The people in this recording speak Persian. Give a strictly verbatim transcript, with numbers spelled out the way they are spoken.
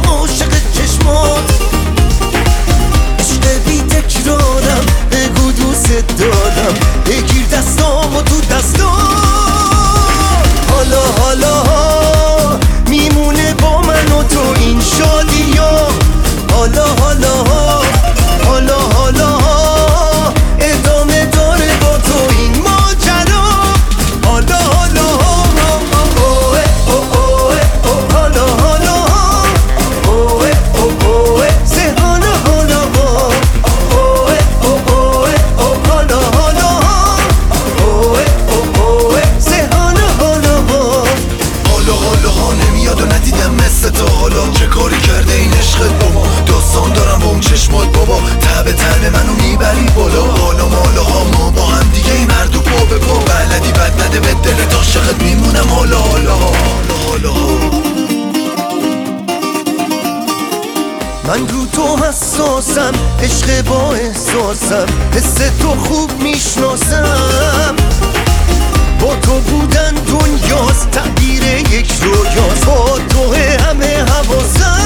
عاشق چشمات، عشق بی تکرارم، بگو دوست دارم، بگیر دستامو تو دستام. حالا حالا میمونه با من و تو این شادی ها، حالا حالا حالا حالا ادامه داره با تو این ماجرا. حالا حالا اوه اوه اوه حالا حالا اوه اوه اوه سه حالا حالا اوه اوه اوه حالا حالا اوه اوه اوه سه حالا حالا حالا حالا ها نمیاد و ندیدم مثل تو. حالا چه کاری کرده این عشقت با ما؟ داستان دارم با اون چشمات بابا، تب تن منو میبری بالا. حالا مالا ها ما با هم دیگه این هر دو پا به پا، بلدی بد نده به دلت عاشقت میمونم. حالا حالا حالا حالا من رو تو حساسم، عشق با احساسم، حس تو خوب میشناسم. با تو بودن دنیاست، تعبیر یک رویاست، با تو همه حواسم.